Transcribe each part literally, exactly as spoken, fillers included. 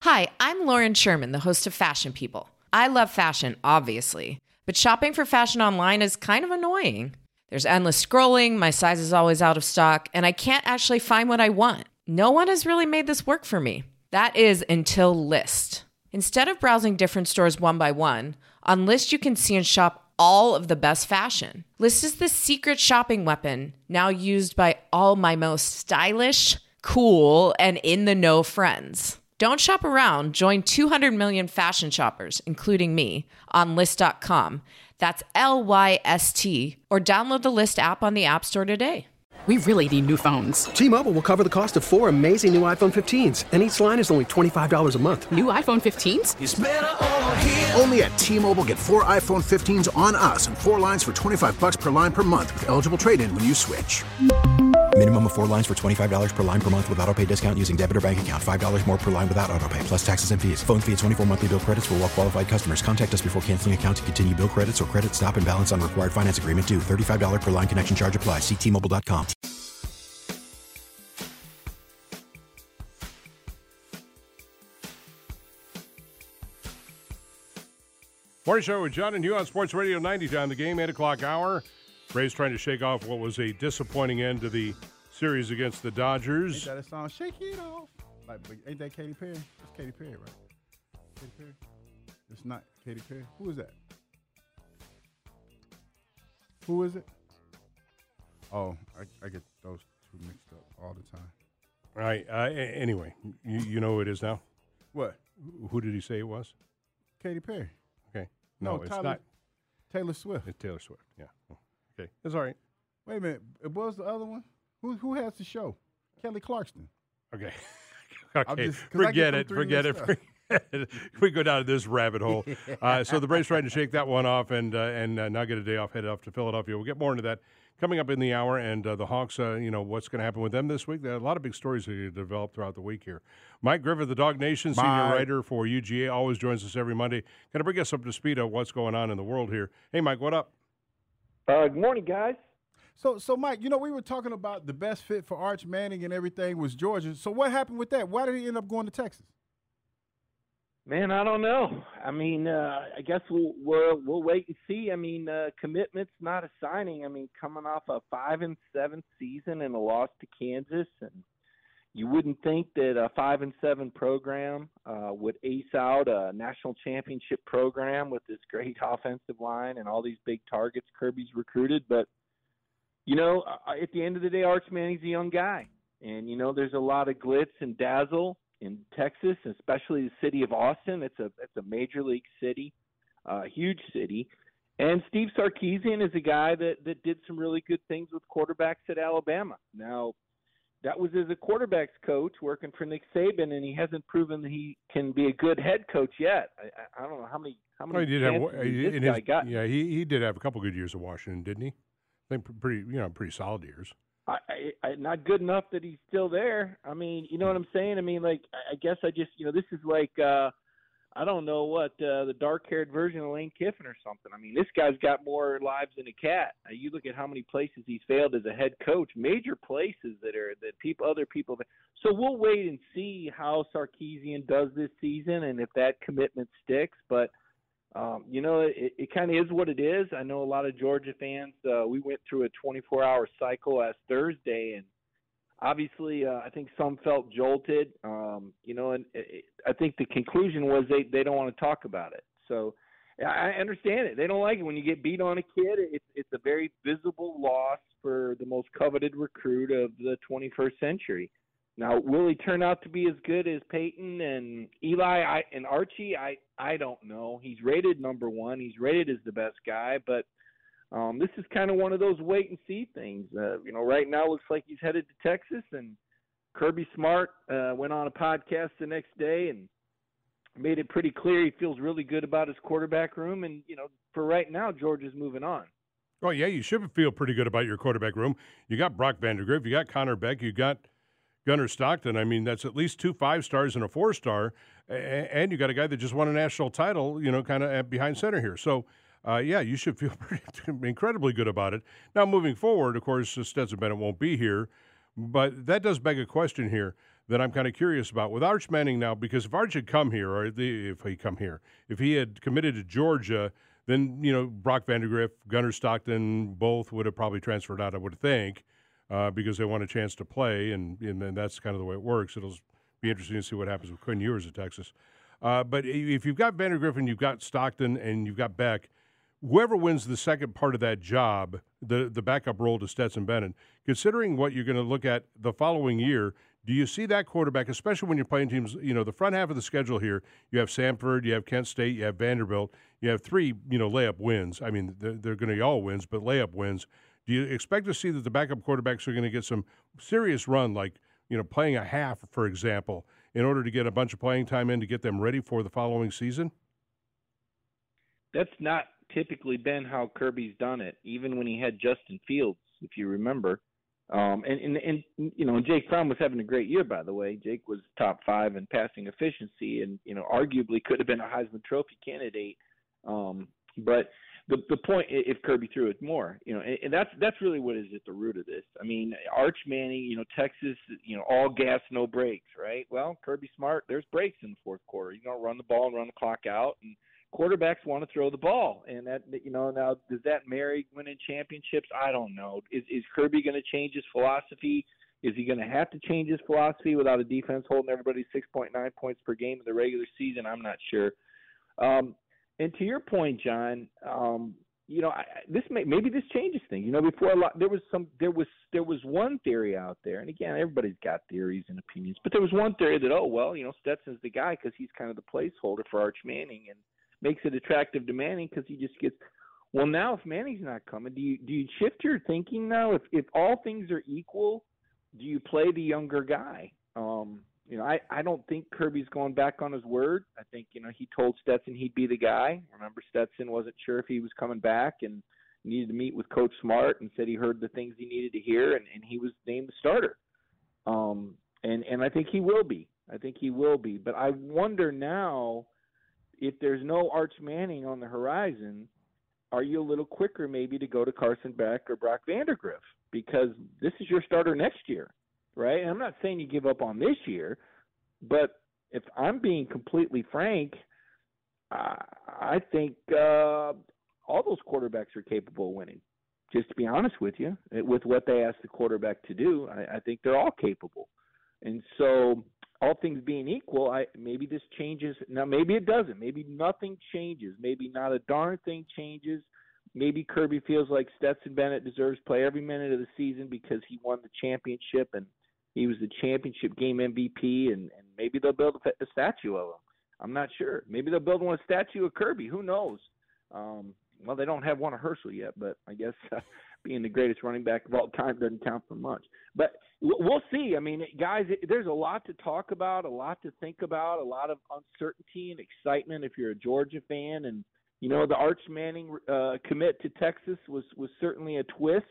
Hi, I'm Lauren Sherman, the host of Fashion People. I love fashion, obviously, but shopping for fashion online is kind of annoying. There's endless scrolling, my size is always out of stock, and I can't actually find what I want. No one has really made this work for me. That is until Lyst. Instead of browsing different stores one by one, on Lyst you can see and shop all of the best fashion. Lyst is the secret shopping weapon, now used by all my most stylish, cool, and in-the-know friends. Don't shop around. Join two hundred million fashion shoppers, including me, on Lyst dot com. That's L Y S T. Or download the Lyst app on the App Store today. We really need new phones. T-Mobile will cover the cost of four amazing new iPhone fifteens, and each line is only twenty-five dollars a month. New iPhone fifteens? It's better over here. Only at T-Mobile, get four iPhone fifteens on us and four lines for twenty-five bucks per line per month with eligible trade-in when you switch. Minimum of four lines for twenty-five dollars per line per month with autopay discount using debit or bank account. five dollars more per line without autopay, plus taxes and fees. Phone fee at twenty-four monthly bill credits for well-qualified customers. Contact us before canceling account to continue bill credits or credit stop and balance on required finance agreement due. thirty-five dollars per line connection charge applies. See T Mobile dot com. Morning Show with John and you on Sports Radio ninety on the game, eight o'clock hour. Braves trying to shake off what was a disappointing end to the series against the Dodgers. Ain't that a song, Shake It Off? Like, ain't that Katy Perry? It's Katy Perry, right? Katy Perry? It's not Katy Perry. Who is that? Who is it? Oh, I, I get those two mixed up all the time. All right. Uh, anyway, you, you know who it is now? What? Who did he say it was? Katy Perry. Okay. No, No, it's Tyler- not. Taylor Swift. It's Taylor Swift. Yeah. Okay. That's all right. Wait a minute. What was the other one? Who who has the show? Kelly Clarkson. Okay. I'm okay. just- 'cause I Forget get them it. three Forget it. mixed up. Forget it. We go down this rabbit hole. Uh, so the Braves trying to shake that one off and uh, and uh, now get a day off, headed off to Philadelphia. We'll get more into that coming up in the hour. And uh, the Hawks, uh, you know, what's going to happen with them this week? There are a lot of big stories that developed throughout the week here. Mike Griffith, the Dog Nation senior Mike. writer for U G A, always joins us every Monday. Going to bring us up to speed on what's going on in the world here. Hey, Mike, what up? Uh, good morning, guys. So, so Mike, you know, we were talking about the best fit for Arch Manning and everything was Georgia. So what happened with that? Why did he end up going to Texas? Man, I don't know. I mean, uh, I guess we'll, we'll we'll wait and see. I mean, uh, commitment's not a signing. I mean, coming off a five and seven season and a loss to Kansas, and you wouldn't think that a five and seven program uh, would ace out a national championship program with this great offensive line and all these big targets Kirby's recruited. But you know, at the end of the day, Arch Manning's a young guy, and you know, there's a lot of glitz and dazzle in Texas, especially the city of Austin. It's a it's a major league city, uh, huge city. And Steve Sarkisian is a guy that, that did some really good things with quarterbacks at Alabama. Now, that was as a quarterbacks coach working for Nick Saban, and he hasn't proven that he can be a good head coach yet. I, I don't know how many how many Oh, he did have, chances he- this in guy his, got. yeah, he, he did have a couple good years at Washington, didn't he? I think pretty, you know, pretty solid years. I, I, I, not good enough that he's still there. I mean, you know what I'm saying? I mean, like, I I guess I just, you know, this is like, uh, I don't know what, uh, the dark-haired version of Lane Kiffin or something. I mean, this guy's got more lives than a cat. Uh, you look at how many places he's failed as a head coach, major places that are that people, other people. So we'll wait and see how Sarkisian does this season and if that commitment sticks. But Um, you know, it, it kind of is what it is. I know a lot of Georgia fans. Uh, we went through a twenty-four hour cycle last Thursday, and obviously, uh, I think some felt jolted. Um, you know, and it, I think the conclusion was they, they don't want to talk about it. So I understand it. They don't like it when you get beat on a kid. It's it's a very visible loss for the most coveted recruit of the twenty-first century. Now, will he turn out to be as good as Peyton and Eli I, and Archie? I, I don't know. He's rated number one. He's rated as the best guy, but um, this is kind of one of those wait and see things. Uh, you know, right now it looks like he's headed to Texas, and Kirby Smart uh, went on a podcast the next day and made it pretty clear he feels really good about his quarterback room. And, you know, for right now, Georgia's moving on. Oh, yeah, you should feel pretty good about your quarterback room. You got Brock Vandagriff, you got Connor Beck, you got Gunnar Stockton. I mean, that's at least two five-stars and a four-star, and you got a guy that just won a national title, you know, kind of behind center here. So, uh, yeah, you should feel pretty, incredibly good about it. Now, moving forward, of course, Stetson Bennett won't be here, but that does beg a question here. that I'm kind of curious about. With Arch Manning now, because if Arch had come here, or the, if he come here, if he had committed to Georgia, then, you know, Brock Vandagriff, Gunnar Stockton, both would have probably transferred out, I would think, uh, because they want a chance to play, and, and, and that's kind of the way it works. It'll be interesting to see what happens with Quinn Ewers at Texas. Uh, but if you've got Vandagriff and you've got Stockton and you've got Beck, whoever wins the second part of that job, the, the backup role to Stetson Bennett, considering what you're going to look at the following year, do you see that quarterback, especially when you're playing teams, you know, the front half of the schedule here, you have Samford, you have Kent State, you have Vanderbilt, you have three, you know, layup wins. I mean, they're, they're going to be all wins, but layup wins. Do you expect to see that the backup quarterbacks are going to get some serious run, like, you know, playing a half, for example, in order to get a bunch of playing time in to get them ready for the following season? That's not typically been how Kirby's done it, even when he had Justin Fields, if you remember. Um, and, and, and, you know, Jake Fromm was having a great year, by the way. Jake was top five in passing efficiency and, you know, arguably could have been a Heisman Trophy candidate. Um, but the the point, if Kirby threw it more, you know, and, and that's that's really what is at the root of this. I mean, Arch Manning, you know, Texas, you know, all gas, no brakes, right? Well, Kirby Smart, there's brakes in the fourth quarter. You know, run the ball and run the clock out, and quarterbacks want to throw the ball, and that, you know, now does that marry winning championships? I don't know. Is is Kirby going to change his philosophy? Is he going to have to change his philosophy without a defense holding everybody six point nine points per game in the regular season? I'm not sure. Um, and to your point, John, um, you know, I, this may, maybe this changes things. You know, before a lot, there was some, there was there was one theory out there, and again, everybody's got theories and opinions, but there was one theory that, oh well, you know, Stetson's the guy because he's kind of the placeholder for Arch Manning, and makes it attractive to Manning because he just gets – well, now if Manning's not coming, do you do you shift your thinking now? If if all things are equal, do you play the younger guy? Um, you know, I, I don't think Kirby's going back on his word. I think, you know, he told Stetson he'd be the guy. Remember, Stetson wasn't sure if he was coming back and needed to meet with Coach Smart and said he heard the things he needed to hear, and, and he was named the starter. Um, and, and I think he will be. I think he will be. But I wonder now – if there's no Arch Manning on the horizon, are you a little quicker maybe to go to Carson Beck or Brock Vandagriff? Because this is your starter next year, right? And I'm not saying you give up on this year, but if I'm being completely frank, uh, I think uh, all those quarterbacks are capable of winning. Just to be honest with you, with what they ask the quarterback to do, I, I think they're all capable. And so – all things being equal, I maybe this changes. Now, maybe it doesn't. Maybe nothing changes. Maybe not a darn thing changes. Maybe Kirby feels like Stetson Bennett deserves to play every minute of the season because he won the championship and he was the championship game M V P, and, and maybe they'll build a, a statue of him. I'm not sure. Maybe they'll build one a statue of Kirby. Who knows? Um, well, they don't have one of Herschel yet, but I guess uh, being the greatest running back of all time doesn't count for much. But we'll see. I mean, guys, there's a lot to talk about, a lot to think about, a lot of uncertainty and excitement if you're a Georgia fan. And, you know, the Arch Manning uh, commit to Texas was, was certainly a twist.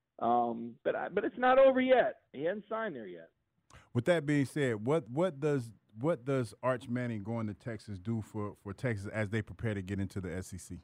Um, but I, but it's not over yet. He hasn't signed there yet. With that being said, what what does what does Arch Manning going to Texas do for, for Texas as they prepare to get into the S E C?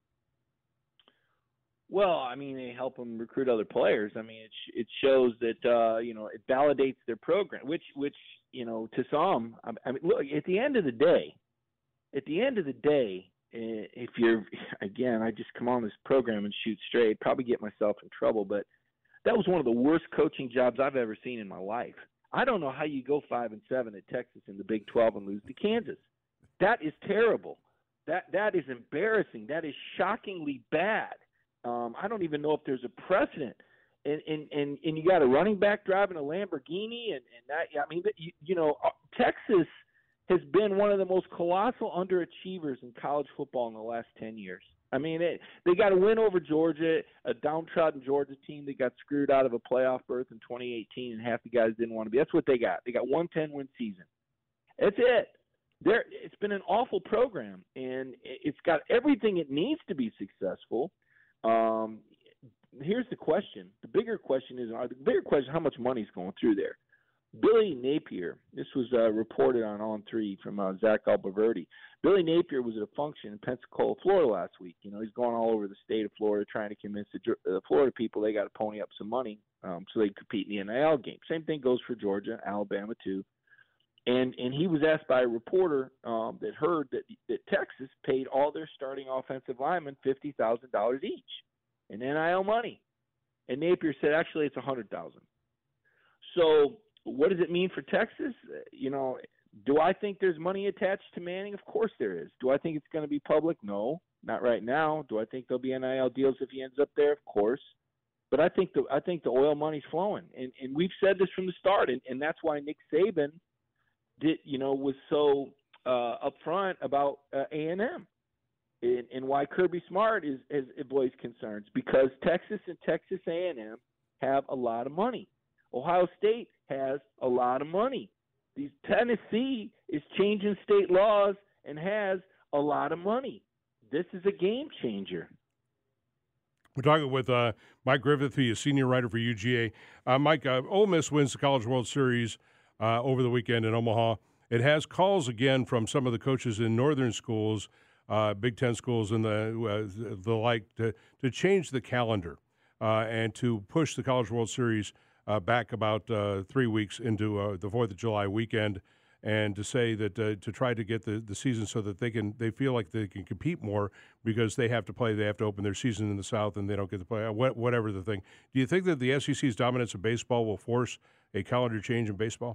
Well, I mean, they help them recruit other players. I mean, it it shows that uh, you know, it validates their program, which which you know, to some, I mean, look, at the end of the day, at the end of the day, if you're again, I just come on this program and shoot straight, probably get myself in trouble, but that was one of the worst coaching jobs I've ever seen in my life. I don't know how you go five and seven at Texas in the Big twelve and lose to Kansas. That is terrible. That that is embarrassing. That is shockingly bad. Um, I don't even know if there's a precedent. And and, and, and you got a running back driving a Lamborghini, and, and that I mean, you, you know, Texas has been one of the most colossal underachievers in college football in the last ten years. I mean, it, they got a win over Georgia, a downtrodden Georgia team that got screwed out of a playoff berth in twenty eighteen, and half the guys didn't want to be. That's what they got. They got one ten-win season. That's it. They're, it's been an awful program, and it's got everything it needs to be successful. Um, here's the question. The bigger question is, the bigger question, how much money is going through there? Billy Napier, this was uh, reported on On three from uh, Zach Alberverdi. Billy Napier was at a function in Pensacola, Florida last week. You know, he's going all over the state of Florida trying to convince the uh, Florida people they got to pony up some money um, so they can compete in the N I L game. Same thing goes for Georgia, Alabama too. And and he was asked by a reporter um, that heard that, that Texas paid all their starting offensive linemen fifty thousand dollars each in N I L money. And Napier said, actually, it's one hundred thousand dollars. So what does it mean for Texas? You know, do I think there's money attached to Manning? Of course there is. Do I think it's going to be public? No, not right now. Do I think there'll be N I L deals if he ends up there? Of course. But I think the I think the oil money's flowing. And and we've said this from the start, and, and that's why Nick Saban did, you know, was so uh, upfront about uh, A and M. And, and why Kirby Smart is, is voiced concerns, because Texas and Texas A and M have a lot of money. Ohio State has a lot of money. These Tennessee is changing state laws and has a lot of money. This is a game changer. We're talking with uh, Mike Griffith, who is senior writer for U G A. Uh, Mike, uh, Ole Miss wins the College World Series uh, over the weekend in Omaha. It has calls again from some of the coaches in northern schools, Uh, Big Ten schools and the uh, the like to, to change the calendar uh, and to push the College World Series uh, back about uh, three weeks into uh, the Fourth of July weekend, and to say that uh, to try to get the, the season so that they can they feel like they can compete more because they have to play, they have to open their season in the South and they don't get to play, whatever the thing. Do you think that the S E C's dominance of baseball will force a calendar change in baseball?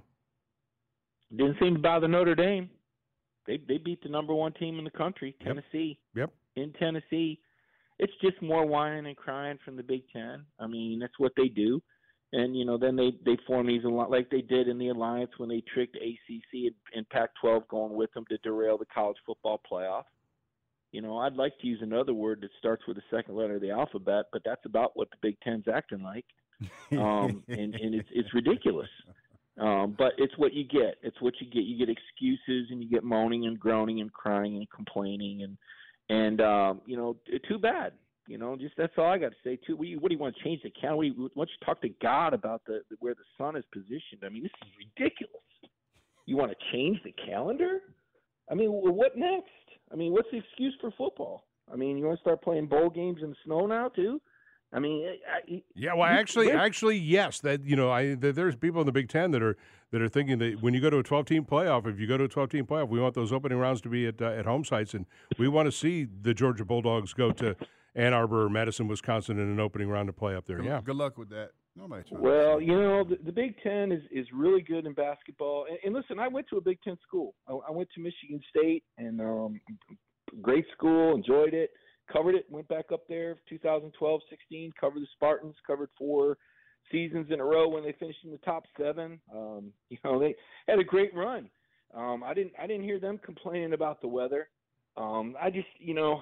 Didn't seem to bother Notre Dame. They they beat the number one team in the country, Tennessee. Yep. In Tennessee, it's just more whining and crying from the Big Ten. I mean, that's what they do. And you know, then they they form these a lot like they did in the alliance when they tricked A C C and, and Pac twelve going with them to derail the college football playoff. You know, I'd like to use another word that starts with the second letter of the alphabet, but that's about what the Big Ten's acting like. Um, and and it's it's ridiculous. Um, but it's what you get. It's what you get. You get excuses and you get moaning and groaning and crying and complaining and and um, you know, too bad. You know, just that's all I got to say. Too. What do you, what do you want to change the calendar? Why don't you talk to God about the, the where the sun is positioned? I mean, this is ridiculous. You want to change the calendar? I mean, what next? I mean, what's the excuse for football? I mean, you want to start playing bowl games in the snow now too? I mean, I, yeah. Well, actually, actually, yes. That you know, I there's people in the Big Ten that are that are thinking that when you go to a twelve-team playoff, if you go to a twelve-team playoff, we want those opening rounds to be at uh, at home sites, and we want to see the Georgia Bulldogs go to Ann Arbor or Madison, Wisconsin, in an opening round to play up there. Good, yeah. Good luck with that. Nobody well, you know, the, the Big Ten is, is really good in basketball. And, and listen, I went to a Big Ten school. I, I went to Michigan State, and um, great school, enjoyed it. Covered it, went back up there two thousand twelve sixteen, covered the Spartans, covered four seasons in a row when they finished in the top seven. Um, you know, they had a great run. Um, I didn't I didn't hear them complaining about the weather. Um, I just, you know,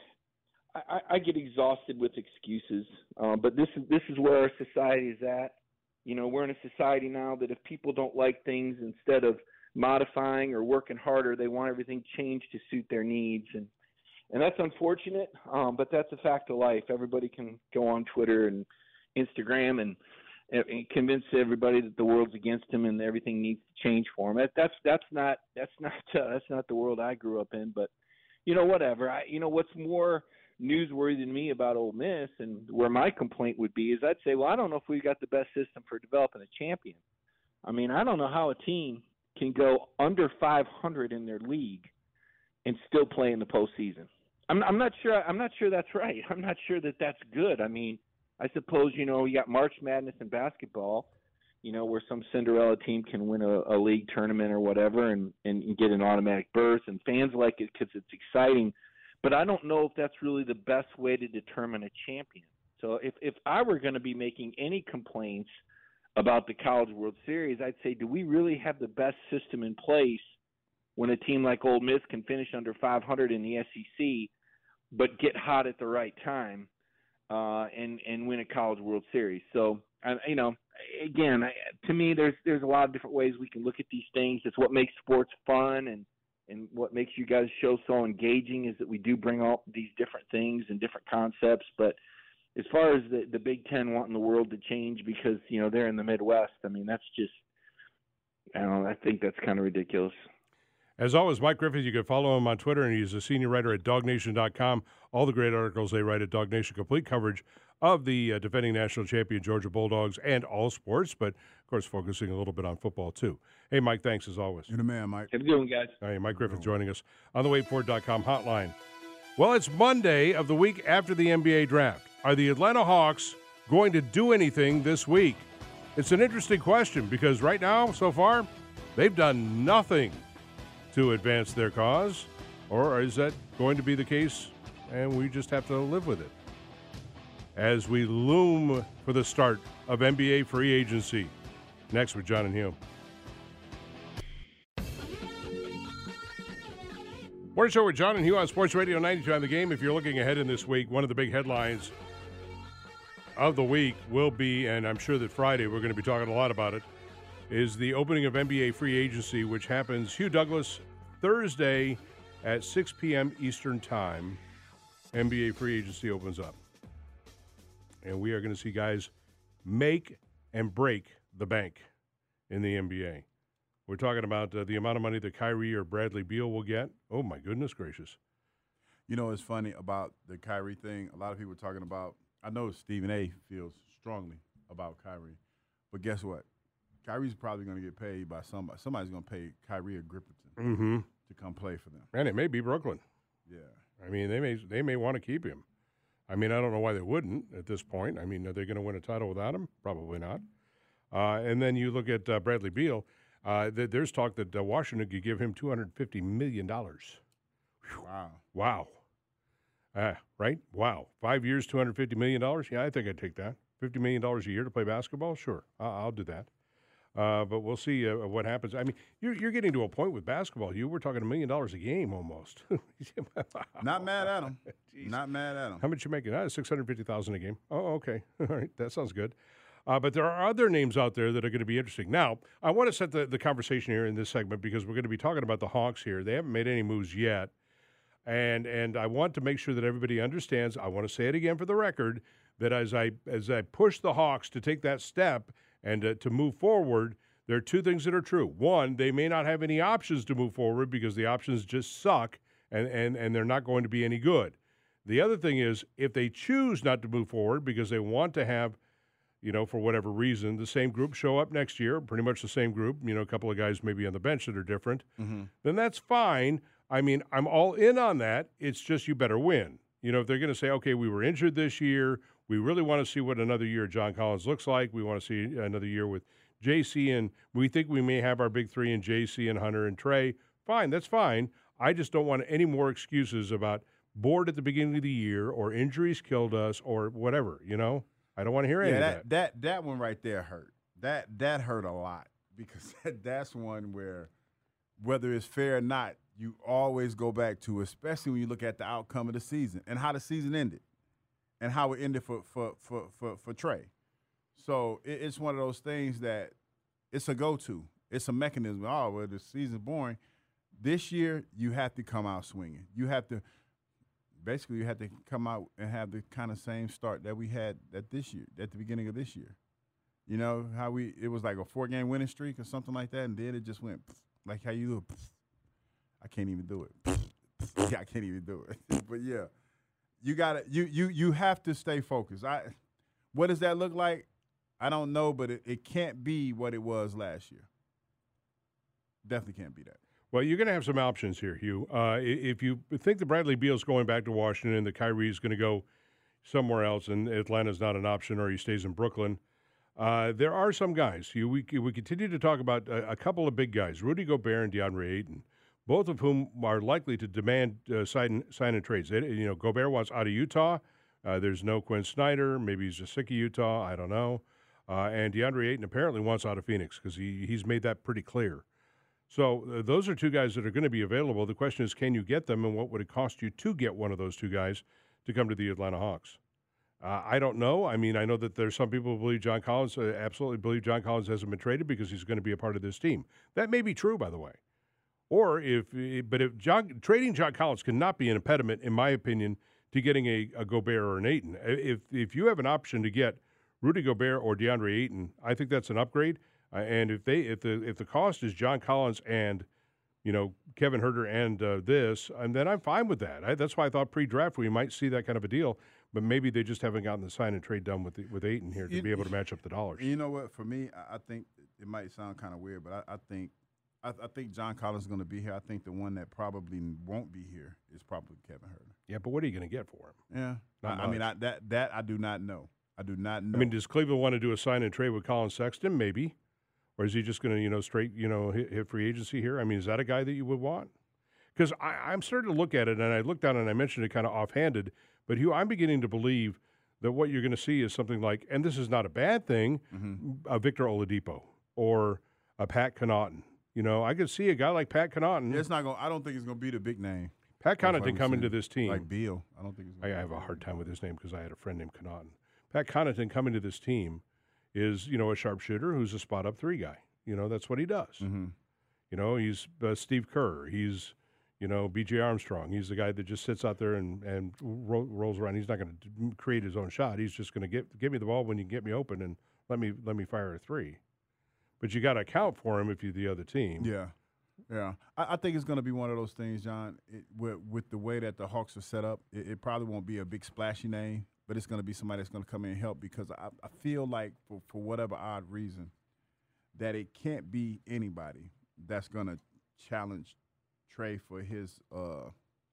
I, I, I get exhausted with excuses. Uh, but this is this is where our society is at. You know, we're in a society now that if people don't like things, instead of modifying or working harder, they want everything changed to suit their needs. And And that's unfortunate, um, but that's a fact of life. Everybody can go on Twitter and Instagram and, and convince everybody that the world's against them and everything needs to change for them. That, that's that's not that's not uh, that's not the world I grew up in. But you know, whatever. I, you know, what's more newsworthy than me about Ole Miss, and where my complaint would be, is I'd say, well, I don't know if we've got the best system for developing a champion. I mean, I don't know how a team can go under five hundred in their league and still play in the postseason. I'm, I'm not sure. I'm not sure that's right. I'm not sure that that's good. I mean, I suppose, you know, you got March Madness in basketball, you know, where some Cinderella team can win a, a league tournament or whatever and, and get an automatic berth, and fans like it because it's exciting. But I don't know if that's really the best way to determine a champion. So if, if I were going to be making any complaints about the College World Series, I'd say, do we really have the best system in place when a team like Ole Miss can finish under five hundred in the S E C but get hot at the right time uh, and and win a College World Series? So, I, you know, again, I, to me, there's there's a lot of different ways we can look at these things. It's what makes sports fun, and, and what makes you guys' show so engaging is that we do bring all these different things and different concepts. But as far as the, the Big Ten wanting the world to change because, you know, they're in the Midwest, I mean, that's just, I don't know, I think that's kind of ridiculous. As always, Mike Griffith, you can follow him on Twitter, and he's a senior writer at dog nation dot com. All the great articles they write at DogNation, complete coverage of the uh, defending national champion Georgia Bulldogs and all sports, but, of course, focusing a little bit on football, too. Hey, Mike, thanks as always. You're the man, Mike. Have a good one, guys. All right, Mike Griffith joining us on the wait for it dot com hotline. Well, it's Monday of the week after the N B A draft. Are the Atlanta Hawks going to do anything this week? It's an interesting question because right now, so far, they've done nothing to advance their cause. Or is that going to be the case and we just have to live with it? As we loom for the start of N B A free agency. Next with John and Hugh. Morning show with John and Hugh on Sports Radio ninety-two on the Game. If you're looking ahead in this week, one of the big headlines of the week will be, and I'm sure that Friday we're going to be talking a lot about it, is the opening of N B A free agency, which happens, Hugh Douglas, Thursday at six p.m. Eastern Time. N B A free agency opens up. And we are going to see guys make and break the bank in the N B A. We're talking about uh, the amount of money that Kyrie or Bradley Beal will get. Oh, my goodness gracious. You know, it's funny about the Kyrie thing. A lot of people are talking about, I know Stephen A. feels strongly about Kyrie, but guess what? Kyrie's probably going to get paid by somebody. Somebody's going to pay Kyrie or Griffin mm-hmm. to come play for them. And it may be Brooklyn. Yeah. I mean, they may they may want to keep him. I mean, I don't know why they wouldn't at this point. I mean, are they going to win a title without him? Probably not. Uh, and then you look at uh, Bradley Beal. Uh, th- there's talk that uh, Washington could give him two hundred fifty million dollars. Wow. Wow. Uh, right? Wow. Five years, two hundred fifty million dollars? Yeah, I think I'd take that. fifty million dollars a year to play basketball? Sure. I'll, I'll do that. Uh, but we'll see uh, what happens. I mean, you're, you're getting to a point with basketball. You We're talking a million dollars a game almost. Not mad at him. Not mad at him. How much you making? Uh, six hundred fifty thousand dollars a game. Oh, okay. All right. That sounds good. Uh, but there are other names out there that are going to be interesting. Now, I want to set the, the conversation here in this segment because we're going to be talking about the Hawks here. They haven't made any moves yet. And and I want to make sure that everybody understands, I want to say it again for the record, that as I as I push the Hawks to take that step and uh, to move forward, there are two things that are true. One, they may not have any options to move forward because the options just suck and, and, and they're not going to be any good. The other thing is, if they choose not to move forward because they want to have, you know, for whatever reason, the same group show up next year, pretty much the same group, you know, a couple of guys maybe on the bench that are different, mm-hmm. then that's fine. I mean, I'm all in on that. It's just you better win. You know, if they're going to say, okay, we were injured this year, we really want to see what another year of John Collins looks like. We want to see another year with J C, and we think we may have our big three in J C and Hunter and Trey. Fine, that's fine. I just don't want any more excuses about bored at the beginning of the year or injuries killed us or whatever, you know? I don't want to hear any yeah, of that, that. That one right there hurt. That that hurt a lot because that, that's one where, whether it's fair or not, you always go back to, especially when you look at the outcome of the season and how the season ended and how it ended for for for for, for Trey. So it, it's one of those things that it's a go-to. It's a mechanism. Oh, well, the season's boring. This year, you have to come out swinging. You have to – basically, you have to come out and have the kind of same start that we had at this year, at the beginning of this year. You know, how we – it was like a four-game winning streak or something like that, and then it just went like how you do it. I can't even do it. Yeah, I can't even do it. But, yeah, you got to you, – you, you have to stay focused. I What does that look like? I don't know, but it, it can't be what it was last year. Definitely can't be that. Well, you're going to have some options here, Hugh. Uh, if you think that Bradley Beal's going back to Washington and that Kyrie's going to go somewhere else and Atlanta's not an option or he stays in Brooklyn, uh, there are some guys. You, we, we continue to talk about a, a couple of big guys, Rudy Gobert and DeAndre Ayton, both of whom are likely to demand uh, sign, sign and trades. They, you know, Gobert wants out of Utah. Uh, there's no Quinn Snyder. Maybe he's just sick of Utah. I don't know. Uh, and DeAndre Ayton apparently wants out of Phoenix because he, he's made that pretty clear. So uh, those are two guys that are going to be available. The question is, can you get them, and what would it cost you to get one of those two guys to come to the Atlanta Hawks? Uh, I don't know. I mean, I know that there's some people who believe John Collins, uh, absolutely believe John Collins hasn't been traded because he's going to be a part of this team. That may be true, by the way. Or if, but if John, trading John Collins cannot be an impediment, in my opinion, to getting a, a Gobert or an Ayton. If if you have an option to get Rudy Gobert or DeAndre Ayton, I think that's an upgrade. Uh, and if they if the if the cost is John Collins and you know, Kevin Huerter and uh, this, and then I'm fine with that. I, that's why I thought pre-draft we might see that kind of a deal, but maybe they just haven't gotten the sign and trade done with the, with Ayton here to You- be able to match up the dollars. You know what? For me, I, I think it might sound kind of weird, but I, I think I, I think John Collins is going to be here. I think the one that probably won't be here is probably Kevin Huerter. Yeah, but what are you going to get for him? Yeah, Not I, I mean much. I, that that I do not know. I do not know. I mean, does Cleveland want to do a sign and trade with Colin Sexton? Maybe. Or is he just going to, you know, straight, you know, hit, hit free agency here? I mean, is that a guy that you would want? Because I'm starting to look at it, and I looked down and I mentioned it kind of offhanded, but Hugh, I'm beginning to believe that what you're going to see is something like, and this is not a bad thing, Mm-hmm. a Victor Oladipo or a Pat Connaughton. You know, I could see a guy like Pat Connaughton. it's not going. I don't think it's going to be the big name. Pat That's why Connaughton we coming see to this team. like Beal. I don't think it's. I Gonna have a hard time with his name because I had a friend named Connaughton. Pat Connaughton coming to this team is, you know, a sharpshooter who's a spot up three guy. You know, that's what he does. Mm-hmm. You know, he's uh, Steve Kerr. He's, you know, B J Armstrong. He's the guy that just sits out there and, and ro- rolls around. He's not going to create his own shot. He's just going to get give me the ball when you get me open and let me let me fire a three. But you got to account for him if you're the other team. Yeah, yeah. I, I think it's going to be one of those things, John. It, with, with the way that the Hawks are set up, it, it probably won't be a big splashy name, but it's going to be somebody that's going to come in and help because I, I feel like for, for whatever odd reason that it can't be anybody that's going to challenge Trey for his uh,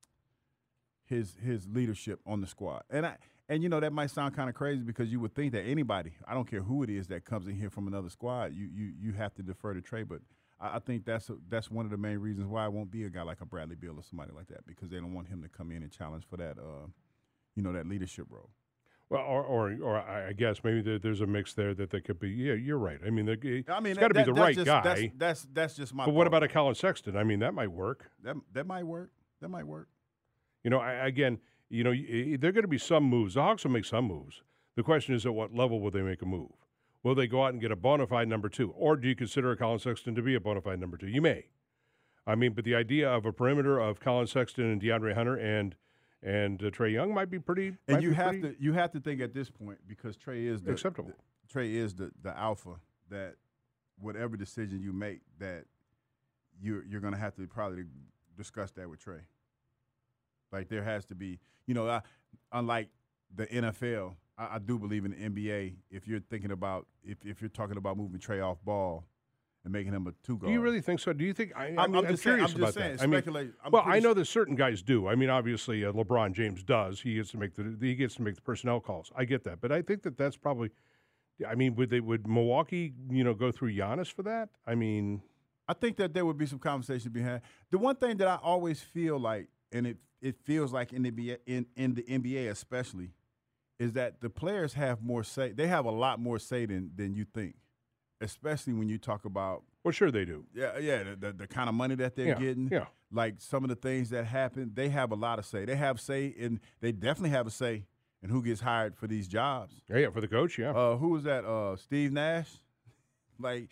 his his leadership on the squad. And I and you know that might sound kind of crazy because you would think that anybody, I don't care who it is that comes in here from another squad, you you you have to defer to Trey. But I, I think that's a, that's one of the main reasons why it won't be a guy like a Bradley Beal or somebody like that because they don't want him to come in and challenge for that uh, you know that leadership role. Well, or or, or I guess maybe there, there's a mix there that they could be. Yeah, you're right. I mean, I mean, it's got to be that- the that's right just- guy. That's, that's that's just my. But what thought. about a Colin Sexton? I mean, that might work. that? That might work. That might work. You know, I, again, you know, y- there are going to be some moves. The Hawks will make some moves. The question is, at what level will they make a move? Will they go out and get a bona fide number two, or do you consider a Colin Sexton to be a bona fide number two? You may. I mean, but the idea of a perimeter of Colin Sexton and DeAndre Hunter and and uh, Trey Young might be pretty. And might you be have pretty to you have to think at this point because Trey is the acceptable. the- Trey is the, the alpha that whatever decision you make that you're you're gonna have to probably discuss that with Trey. Like there has to be, you know, I, unlike the N F L, I, I do believe in the N B A. If you're thinking about if if you're talking about moving Trey off ball and making him a two guard, Do you really think so? Do you think? I, I I'm- mean, I'm I'm just saying- curious I'm about just saying, that. I mean, speculate- I'm well, I pretty know su- that certain guys do. I mean, obviously, uh, LeBron James does. He gets to make the he gets to make the personnel calls. I get that, but I think that that's probably. I mean, would they would Milwaukee, you know, go through Giannis for that? I mean, I think that there would be some conversation behind. The one thing that I always feel like, and it it feels like in the N B A, in, in the N B A especially, is that the players have more say. They have a lot more say than than you think, especially when you talk about well, sure they do. yeah yeah the the, the kind of money that they're Yeah, getting. yeah. Like some of the things that happen, they have a lot of say. They have say, and they definitely have a say in who gets hired for these jobs. Yeah, yeah, for the coach, yeah. Uh, who was that? Uh, Steve Nash. Like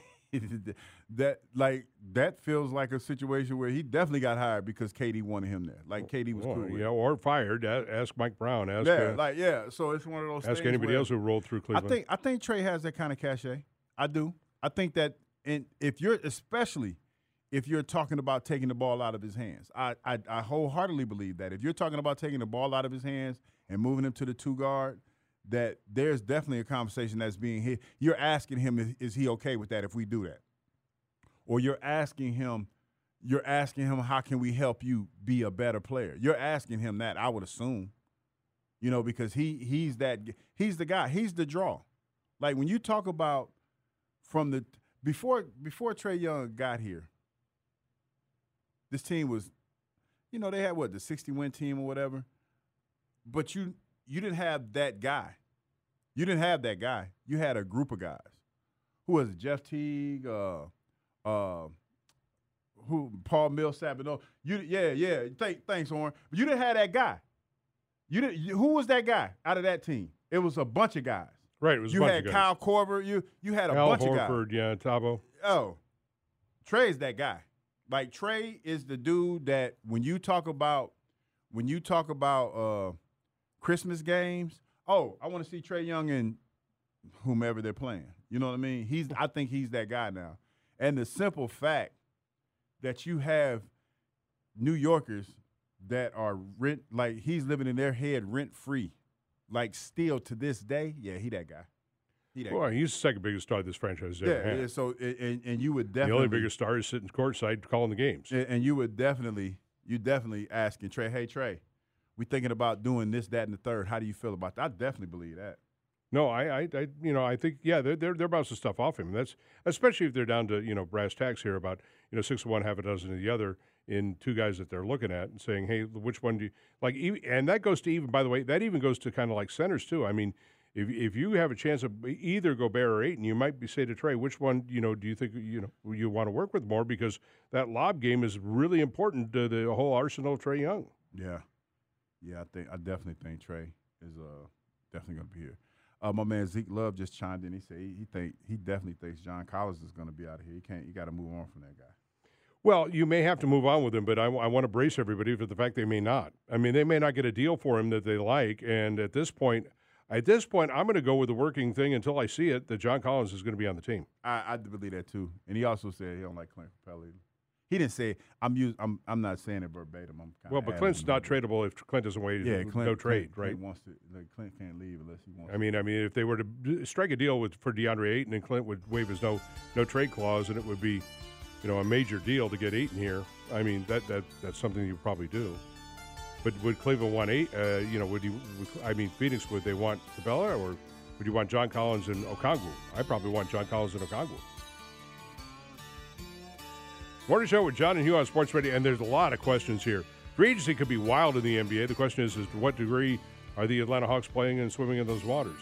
that, like that feels like a situation where he definitely got hired because K D wanted him there. Like K D was Well, cool. with yeah, it. or fired. A- Ask Mike Brown. Ask yeah, uh, like yeah. So it's one of those. ask things anybody where else who rolled through I Cleveland. think I think Trey has that kind of cachet. I do. I think that, and if you're especially if you're talking about taking the ball out of his hands, I, I I wholeheartedly believe that if you're talking about taking the ball out of his hands and moving him to the two guard, that there's definitely a conversation that's being hit. You're asking him, is, is he okay with that if we do that? Or you're asking him, you're asking him, how can we help you be a better player? You're asking him that, I would assume, you know, because he he's that he's the guy, he's the draw. Like when you talk about from the before before Trey Young got here, this team was, you know, they had what, the sixty win team or whatever, but you you didn't have that guy. You didn't have that guy. You had a group of guys. Who was it? Jeff Teague, uh, uh, who Paul Millsap. No, you yeah yeah. Thank, thanks, Warren. But you didn't have that guy. You didn't. You, who was that guy out of that team? It was a bunch of guys. right, it was You a bunch had of guys. Kyle Korver. You you had a Al bunch Horford, of guys. yeah, Tabo. Oh, Trey's that guy. Like Trey is the dude that when you talk about when you talk about uh, Christmas games, oh, I want to see Trey Young and whomever they're playing. You know what I mean? He's I think he's that guy now. And the simple fact that you have New Yorkers that are rent like he's living in their head rent free, like still to this day. Yeah, he that guy. He that Well, guy. he's the second biggest star this franchise has Yeah, ever had. yeah, so and, and you would The definitely only biggest star is sitting courtside calling the games. and, and you would definitely you definitely asking Trey, hey Trey, we thinking about doing this, that, and the third. How do you feel about that? I definitely believe that. No, I, I, I, you know, I think, yeah, they're they're, they're bouncing stuff off him. That's especially if they're down to, you know, brass tacks here about, you know, six of one, half a dozen of the other in two guys that they're looking at and saying, hey, which one do you like? e- And that goes to even, by the way, that even goes to kind of like centers too. I mean, if if you have a chance of either Gobert or Ayton, you might be say to Trey, which one, you know, do you think you know you want to work with more, because that lob game is really important to the whole arsenal of Trae Young. Yeah, yeah, I think I definitely think Trey is uh definitely going to be here. Uh, my man Zeke Love just chimed in. He said he, he think he definitely thinks John Collins is going to be out of here. He can't. You got to move on from that guy. Well, you may have to move on with him, but I, I want to brace everybody for the fact they may not. I mean, they may not get a deal for him that they like, and at this point, at this point, I'm going to go with the working thing until I see it that John Collins is going to be on the team. I, I believe that too. And he also said he don't like Clint Capella either. He didn't say I'm using. I'm. I'm not saying it verbatim. I'm kinda Well, but adding Clint's a not little bit. tradable if Clint doesn't wait. Yeah, no Clint, trade, Clint, right? Clint wants to. Like, Clint can't leave unless he wants. I mean, I mean, if they were to d- strike a deal with for DeAndre Ayton, and Clint would waive his no no trade clause, and it would be, you know, a major deal to get Ayton here. I mean, that that that's something you probably do. But would Cleveland want eight? Uh, you know, would you? Would, I mean, Phoenix, would they want Capella, or would you want John Collins and Okongwu? I probably want John Collins and Okongwu. Morning Show with John and Hugh on Sports Radio, and there's a lot of questions here. Free agency could be wild in the N B A. The question is, is to what degree are the Atlanta Hawks playing and swimming in those waters?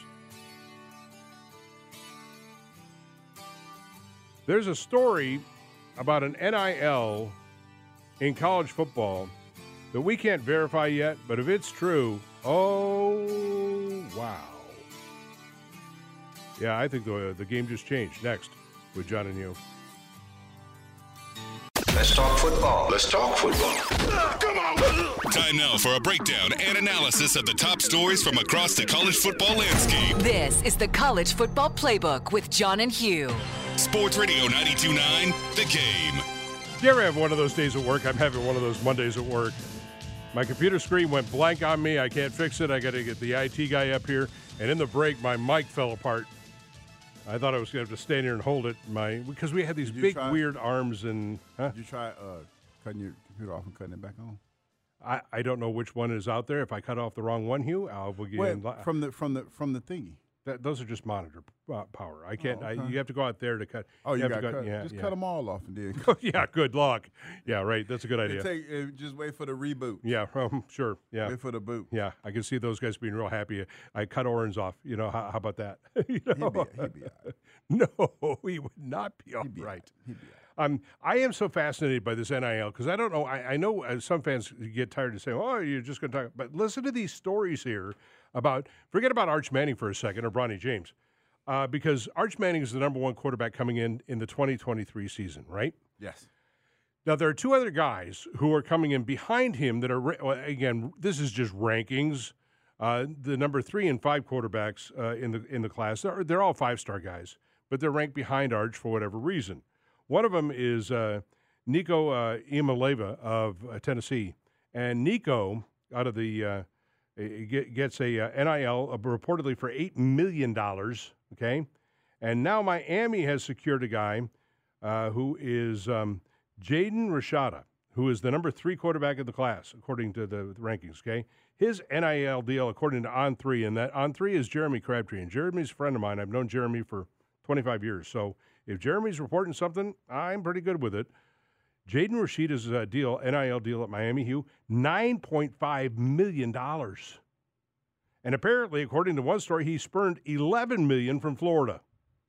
There's a story about an N I L in college football that we can't verify yet, but if it's true, oh, wow. Yeah, I think the, the game just changed. Next with John and Hugh. Let's talk football. Let's talk football. Come on. Time now for a breakdown and analysis of the top stories from across the college football landscape. This is the College Football Playbook with John and Hugh. Sports Radio ninety-two point nine, The Game. Do you ever have one of those days at work? I'm having one of those Mondays at work. My computer screen went blank on me. I can't fix it. I got to get the I T guy up here. And in the break, my mic fell apart. I thought I was going to have to stand here and hold it, my because we had these big, try, weird arms and. Huh? Did you try uh, cutting your computer off and cutting it back on? I, I don't know which one is out there. If I cut off the wrong one, Hugh, I'll get Wait, in. from the from the from the thingy. That, those are just monitor uh, power. I can't. Oh, okay. I, you have to go out there to cut. Oh, you, have got to to cut. Yeah, just yeah. cut them all off and then. Yeah, good luck. Yeah, right. That's a good idea. Take, uh, just wait for the reboot. Yeah, um, sure. Yeah. Wait for the boot. Yeah, I can see those guys being real happy. I cut Orange off. You know, how, how about that? you know? He'd be, he'd be all right. No, he would not be all He'd be all right. right. He'd be all right. Um, I am so fascinated by this N I L because I don't know. I, I know uh, some fans get tired of saying, "Oh, you're just going to talk," but listen to these stories here about. Forget about Arch Manning for a second or Bronny James, uh, because Arch Manning is the number one quarterback coming in in the twenty twenty-three season, right? Yes. Now there are two other guys who are coming in behind him that are well, again. This is just rankings. Uh, the number three and five quarterbacks uh, in the in the class, they're, they're all five star guys, but they're ranked behind Arch for whatever reason. One of them is uh, Nico uh, Imaleva of uh, Tennessee, and Nico out of the uh, get, gets a uh, N I L uh, reportedly for eight million dollars. Okay, and now Miami has secured a guy uh, who is um, Jaden Rashada, who is the number three quarterback in the class according to the, the rankings. Okay, his N I L deal according to On Three, and that On Three is Jeremy Crabtree, and Jeremy's a friend of mine. I've known Jeremy for twenty-five years, so. If Jeremy's reporting something, I'm pretty good with it. Jaden Rashida's uh, deal, N I L deal at Miami, Hugh, nine point five million dollars. And apparently, according to one story, he spurned eleven million dollars from Florida.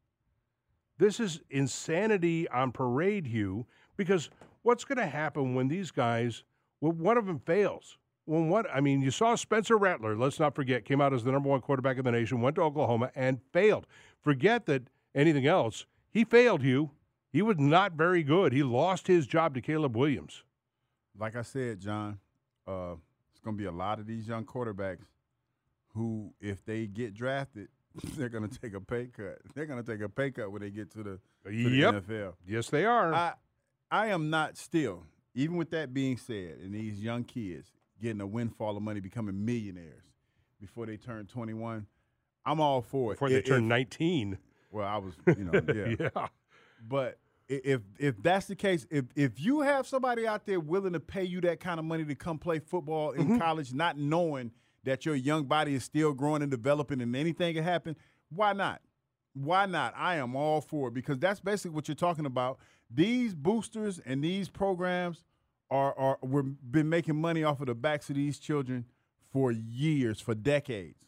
This is insanity on parade, Hugh, because what's going to happen when these guys, when one of them fails? When what? I mean, you saw Spencer Rattler, let's not forget, came out as the number one quarterback in the nation, went to Oklahoma, and failed. Forget that anything else. He failed, Hugh. He was not very good. He lost his job to Caleb Williams. Like I said, John, uh, it's going to be a lot of these young quarterbacks who, if they get drafted, they're going to take a pay cut. They're going to take a pay cut when they get to the, to Yep. the N F L. Yes, they are. I, I am not still, even with that being said, and these young kids getting a windfall of money, becoming millionaires before they turn twenty-one, I'm all for it. Before they if, turn nineteen. Well, I was, you know, yeah. yeah. But if if that's the case, if if you have somebody out there willing to pay you that kind of money to come play football in Mm-hmm. college, not knowing that your young body is still growing and developing and anything can happen, why not? Why not? I am all for it because that's basically what you're talking about. These boosters and these programs are are we've been making money off of the backs of these children for years, for decades.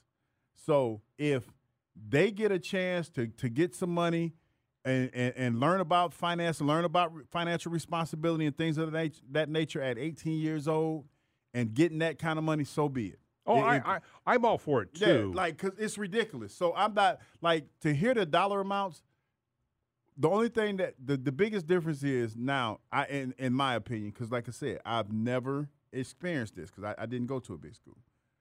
So if they get a chance to to get some money and, and, and learn about finance and learn about financial responsibility and things of that nature, that nature at eighteen years old and getting that kind of money, so be it. Oh, It- I, it- I, I'm all for it, too. yeah, like, because it's ridiculous. So I'm not, like, to hear the dollar amounts, the only thing that, the, the biggest difference is now, I in, in my opinion, because like I said, I've never experienced this because I, I didn't go to a big school.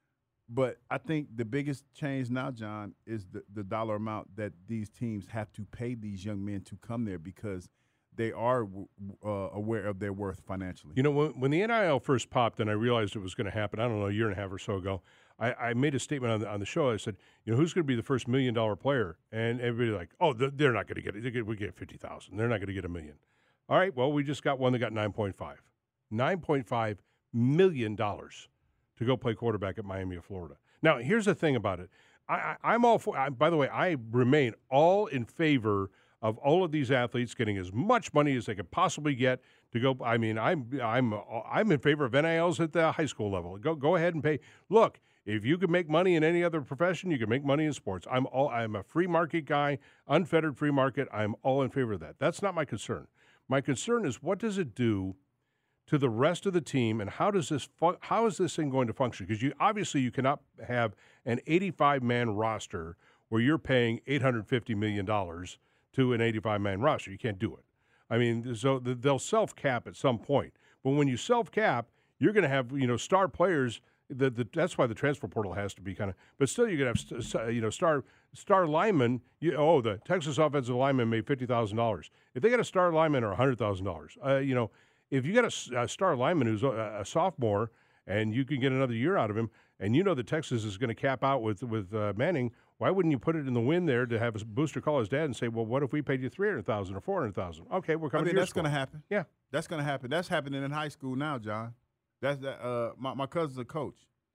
But I think the biggest change now, John, is the, the dollar amount that these teams have to pay these young men to come there because they are uh, aware of their worth financially. You know, when, when the N I L first popped and I realized it was going to happen, I don't know, a year and a half or so ago, I, I made a statement on the, on the show. I said, you know, who's going to be the first million-dollar player? And everybody like, oh, they're, they're not going to get it. They get, we get fifty thousand. They're not going to get a million. All right, well, we just got one that got nine point five. nine point five million dollars to go play quarterback at Miami of Florida. Now, here's the thing about it. I, I, I'm all for, I, by the way, I remain all in favor of all of these athletes getting as much money as they could possibly get to go. I mean, I'm I'm I'm in favor of N I Ls at the high school level. Go go ahead and pay. Look, if you can make money in any other profession, you can make money in sports. I'm all I'm a free market guy, unfettered free market. I'm all in favor of that. That's not my concern. My concern is what does it do to the rest of the team, and how does this fu- how is this thing going to function? Because you obviously you cannot have an eighty-five man roster where you're paying eight hundred fifty million dollars to an eighty-five man roster. You can't do it. I mean, so they'll self-cap at some point. But when you self-cap, you're going to have, you know, star players. The, the, that's why the transfer portal has to be kind of – but still you're going to have, st- you know, star star linemen. You, oh, the Texas offensive lineman made fifty thousand dollars. If they got a star lineman or one hundred thousand dollars, uh, you know, if you got a, a star lineman who's a, a sophomore and you can get another year out of him, and you know that Texas is going to cap out with, with uh, Manning – why wouldn't you put it in the wind there to have a booster call his dad and say, well, what if we paid you three hundred thousand dollars or four hundred thousand dollars? Okay, we're coming I mean, to your that's going to happen. Yeah. That's going to happen. That's happening in high school now, John. That's that. Uh, my, my cousin's a coach,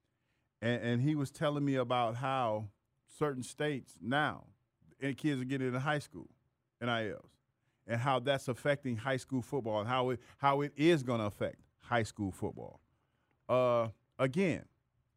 and, and he was telling me about how certain states now, and kids are getting into high school, N I Ls, and how that's affecting high school football and how it, how it is going to affect high school football. Uh, again,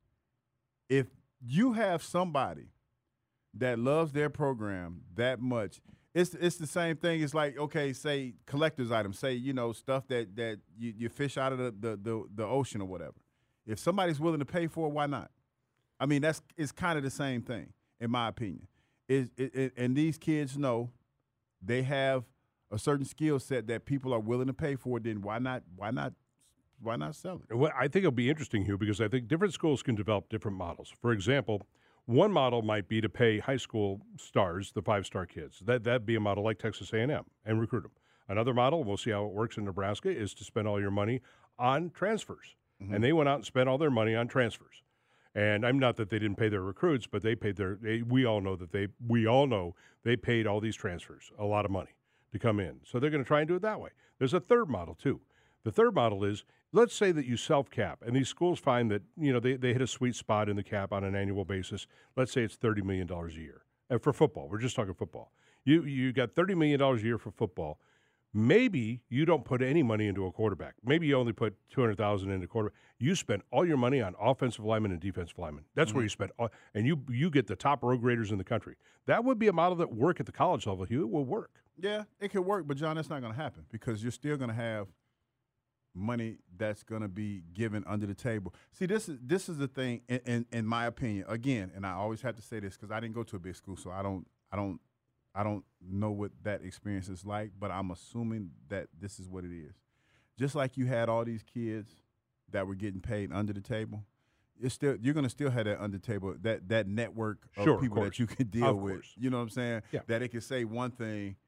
if you have somebody that loves their program that much, it's it's the same thing. It's like, okay, say collector's items, say, you know, stuff that, that you, you fish out of the, the, the, the ocean or whatever. If somebody's willing to pay for it, why not? I mean, that's it's kind of the same thing, in my opinion. It, it, it, and these kids know they have a certain skill set that people are willing to pay for, then why not why not why not sell it? Well, I think it'll be interesting, Hugh, because I think different schools can develop different models. For example, one model might be to pay high school stars, the five-star kids. That, that'd be a model like Texas A and M, and recruit them. Another model, we'll see how it works in Nebraska, is to spend all your money on transfers. Mm-hmm. And they went out and spent all their money on transfers. And I'm not that they didn't pay their recruits, but they paid their they, – we all know that they – we all know they paid all these transfers a lot of money to come in. So they're going to try and do it that way. There's a third model too. The third model is, let's say that you self-cap, and these schools find that, you know, they, they hit a sweet spot in the cap on an annual basis. Let's say it's thirty million dollars a year. And for football, we're just talking football. You you got thirty million dollars a year for football. Maybe you don't put any money into a quarterback. Maybe you only put two hundred thousand dollars into quarterback. You spend all your money on offensive linemen and defensive linemen. That's mm-hmm. where you spend all, and you you get the top road graders in the country. That would be a model that work at the college level, Hugh. It will work. Yeah, it could work, but, John, that's not going to happen because you're still going to have money that's going to be given under the table. See, this is this is the thing, in, in, in my opinion. Again, and I always have to say this because I didn't go to a big school, so I don't, I don't, I don't know what that experience is like. But I'm assuming that this is what it is. Just like you had all these kids that were getting paid under the table, it's still you're going to still have that under the table that that network of sure, people of that you can deal of with. Course. You know what I'm saying? Yeah. That it can say one thing. Yep.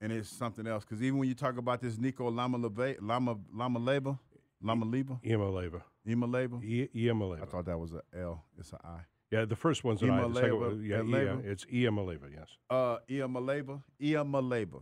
and it's something else. Because even when you talk about this Nico Lamaleva, Lama Lamaleva, Lamaleva, Iamaleava, Iamaleava, I- Iamaleava. I thought that was a L. It's an I. Yeah, the first one's an I. The second one, yeah, Iamaleava. yeah, it's Iamaleava, yes. Uh, Iamaleava, Iamaleava.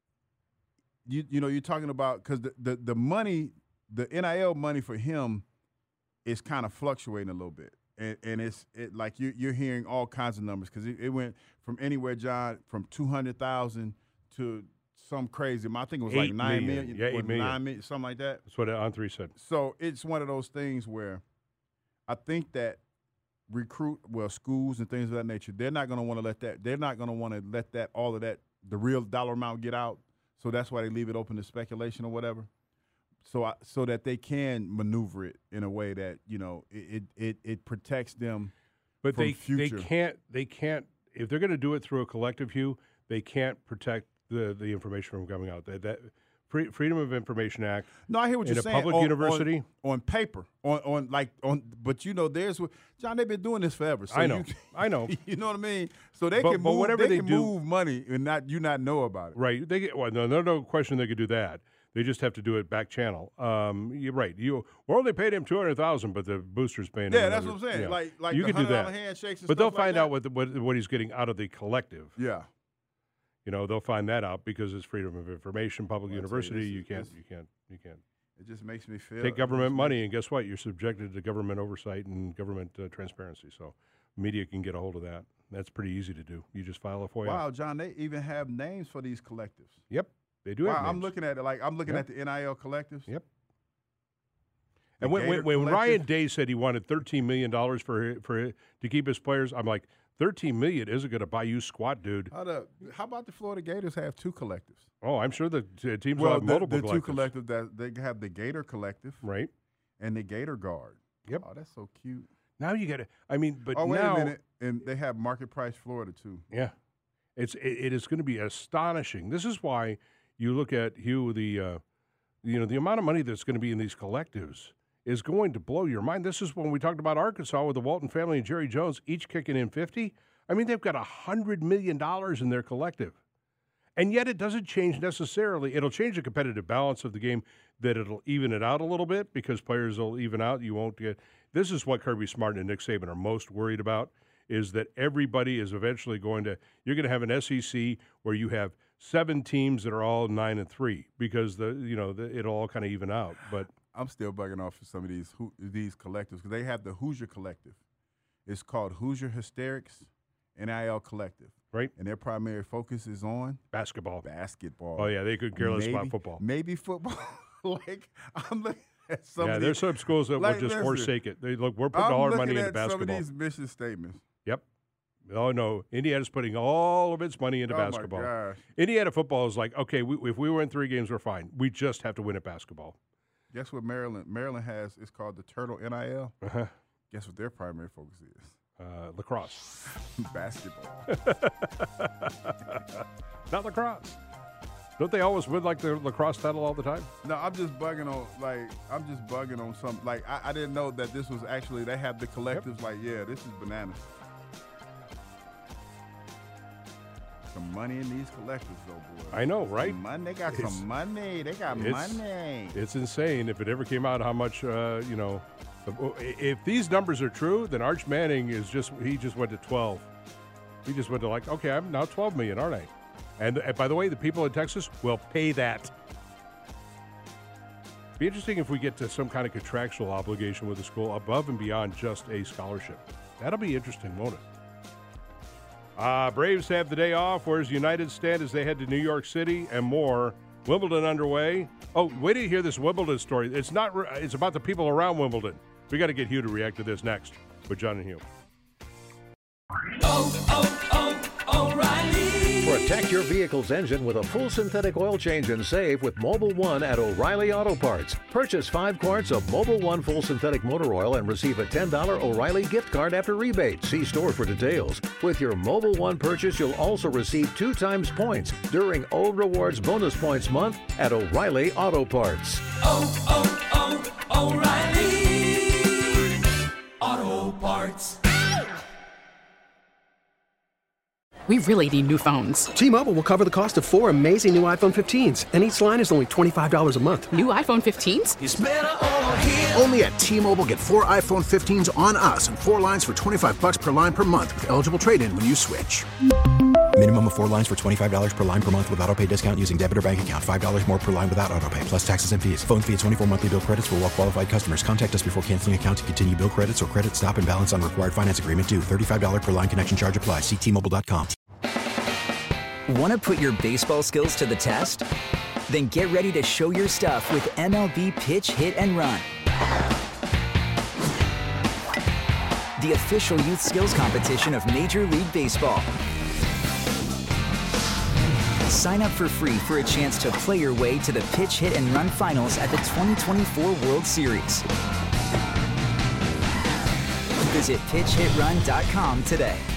You you know you're talking about because the, the the money, the N I L money for him, is kind of fluctuating a little bit. And, and it's it, like you, you're hearing all kinds of numbers because it, it went from anywhere, John, from two hundred thousand to some crazy. I think it was eight like nine million. million. Yeah, eight million. Nine million, something like that. That's what On three said. So it's one of those things where I think that recruit, well, schools and things of that nature, they're not going to want to let that. They're not going to want to let that all of that the real dollar amount get out. So that's why they leave it open to speculation or whatever. So, I, so that they can maneuver it in a way that you know it it, it protects them. But from they future. they can't they can't if they're going to do it through a collective Hugh, they can't protect the, the information from coming out. That, that Free, Freedom of Information Act. No, I hear what in you're a saying. public on, university on, on paper, on on like on. But you know, there's John. They've been doing this forever. So I know, you, I know. You know what I mean? So they but, can but move. whatever they, they can do, move money and not you not know about it. Right? They get well. No, no, no question they could do that. They just have to do it back channel. Um, you're right. You we're only paid him two hundred thousand, but the booster's paying. Yeah, him that's another, what I'm saying. Yeah. Like like you the could do that. handshakes and but stuff they'll like find that. out what, the, what what he's getting out of the collective. Yeah. You know, they'll find that out because it's freedom of information, public Well, university. you, You, can't, this, you can't, you can't. It just makes me feel Take government money, and guess what? You're subjected to government oversight and government uh, transparency. So, media can get a hold of that. That's pretty easy to do. You just file a FOIA. Wow, John, they even have names for these collectives. Yep, they do wow, have names. I'm looking at it like I'm looking Yep. at the N I L collectives. Yep. The And when, when, Gator when Collective. Ryan Day said he wanted thirteen million dollars for for to keep his players, I'm like, thirteen million dollars isn't going to buy you squat, dude. How, the, how about the Florida Gators have two collectives? Oh, I'm sure the t- teams well, will have the, multiple the two collectives. collectives that they have the Gator Collective, right, and the Gator Guard. Yep. Oh, that's so cute. Now you got to. I mean, but oh, wait now, a minute, and they have Market Price Florida too. Yeah, it's it, it is going to be astonishing. This is why you look at Hugh the, uh, you know, the amount of money that's going to be in these collectives is going to blow your mind. This is when we talked about Arkansas with the Walton family and Jerry Jones each kicking in fifty. I mean, they've got a hundred million dollars in their collective, and yet it doesn't change necessarily. It'll change the competitive balance of the game. That it'll even it out a little bit because players will even out. You won't get. This is what Kirby Smart and Nick Saban are most worried about. Is that everybody is eventually going to. You're going to have an S E C where you have seven teams that are all nine and three because the you know the, it'll all kind of even out. But I'm still bugging off for some of these these collectives because they have the Hoosier Collective. It's called Hoosier Hysterics N I L Collective. Right. And their primary focus is on basketball. Basketball. Oh yeah, they could care less maybe, about football. Maybe football. Like I'm looking at some. Yeah, of there's these, some schools that like, will just listen, forsake it. They look, we're putting I'm all our looking money into at basketball. Some of these mission statements. Yep. Oh no, Indiana's putting all of its money into Oh, my basketball. gosh. Indiana football is like, okay, we, if we win three games, we're fine. We just have to win at basketball. Guess what Maryland? Maryland has. It's called the Turtle N I L. Uh-huh. Guess what their primary focus is? Uh, lacrosse. Basketball. Not lacrosse. Don't they always win like the lacrosse title all the time? No, I'm just bugging on like I'm just bugging on some like I, I didn't know that this was actually they have the collectives yep. like yeah this is bananas. Some money in these collectives though, boy. I know, right? Some money. They got it's, some money. They got it's, money. It's insane. If it ever came out how much uh, you know, if these numbers are true, then Arch Manning is just he just went to twelve. He just went to like okay, I'm now twelve million, aren't I? And, and by the way, the people in Texas will pay that. Be interesting if we get to some kind of contractual obligation with the school above and beyond just a scholarship. That'll be interesting, won't it? Uh, Braves have the day off. Where's United stand as they head to New York City and more? Wimbledon underway. Oh, wait till you hear this Wimbledon story. It's not. It's about the people around Wimbledon. We got to get Hugh to react to this next with John and Hugh. Oh, oh, oh, O'Reilly. Protect your vehicle's engine with a full synthetic oil change and save with Mobil one at O'Reilly Auto Parts. Purchase five quarts of Mobil one full synthetic motor oil and receive a ten dollars O'Reilly gift card after rebate. See store for details. With your Mobil one purchase, you'll also receive two times points during O Rewards Bonus Points Month at O'Reilly Auto Parts. Oh, oh, oh, O'Reilly Auto Parts. We really need new phones. T-Mobile will cover the cost of four amazing new iPhone fifteens, and each line is only twenty-five dollars a month. New iPhone fifteens? It's better over here. Only at T-Mobile, get four iPhone fifteens on us and four lines for twenty-five bucks per line per month with eligible trade-in when you switch. Minimum of four lines for twenty-five dollars per line per month with autopay discount using debit or bank account. five dollars more per line without autopay, plus taxes and fees. Phone fee at twenty-four monthly bill credits for well-qualified customers. Contact us before canceling account to continue bill credits or credit stop and balance on required finance agreement due. thirty-five dollars per line connection charge applies. See T Mobile dot com. Want to put your baseball skills to the test? Then get ready to show your stuff with M L B Pitch, Hit, and Run. The official youth skills competition of Major League Baseball. Sign up for free for a chance to play your way to the Pitch, Hit, and Run finals at the twenty twenty-four World Series. Visit pitch hit run dot com today.